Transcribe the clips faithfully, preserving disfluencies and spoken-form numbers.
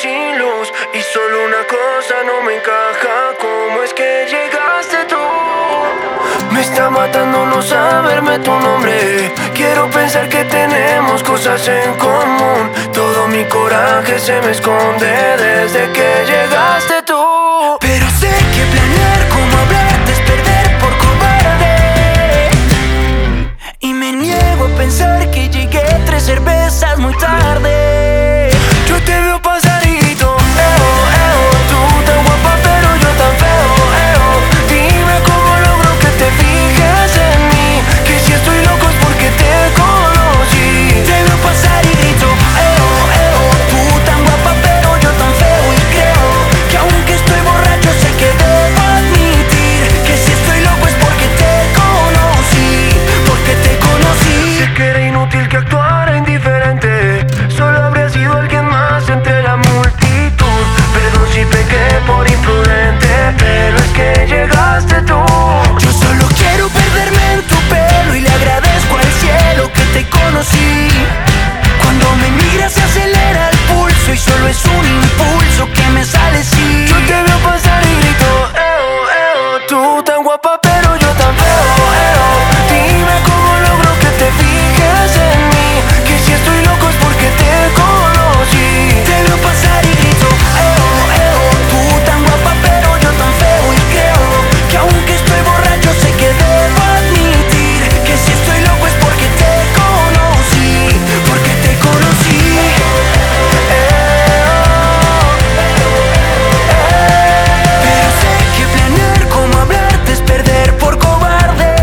sin luz y solo una cosa no me encaja. ¿Cómo es que llegaste tú? Me está matando no saberme tu nombre. Quiero pensar que tenemos cosas en común. Todo mi coraje se me esconde desde que llegaste tú. Pero sé que planear como hablarte es perder por cobarde. Y me niego a pensar que llegué tres cervezas muy tarde. Yo te veo pasar y grito, eo, eo, tú tan guapa pero yo tan feo, eo. Dime cómo logro que te fijes en mí, que si estoy loco es porque te conocí. Te veo pasar y grito, eo, eo, tú tan guapa pero yo tan feo. Y creo que aunque estoy borracho sé que debo admitir que si estoy loco es porque te conocí, porque te conocí. Sé que era inútil que actuara indiferente, solo habría sido alguien más entre la multitud. Perdón si pequé por imprudente, pero es que llegaste tú. Yo solo quiero perderme en tu pelo y le agradezco al cielo que te conocí. Cuando me miras se acelera el pulso y solo es un impulso que me sale así. Yo te veo pasar y grito, eo, eo, tú tan guapa pero yo tan feo, eo. Dime cómo logro que te fijes en mí, que si estoy loco es porque te conocí. Te veo pasar y grito, eo, eo, tú tan guapa pero yo tan feo. Y creo que aunque estoy borracho sé que debo admitir que si estoy loco es porque te conocí, porque te conocí. Pero sé que planear como hablarte es perder por cobarde.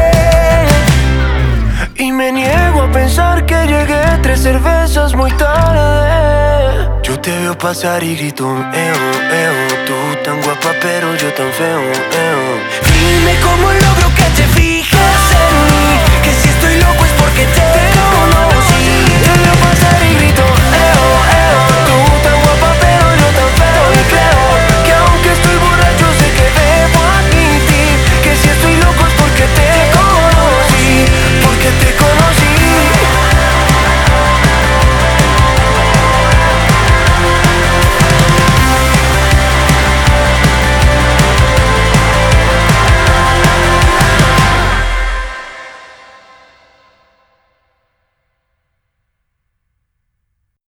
Y me niego a pensar que llegué tres cervezas muy tarde. Yo te veo pasar y grito, eo, eo, tú tan guapa pero yo tan feo, eo. Dime cómo logro que te fijes en mí, que si estoy loco es porque te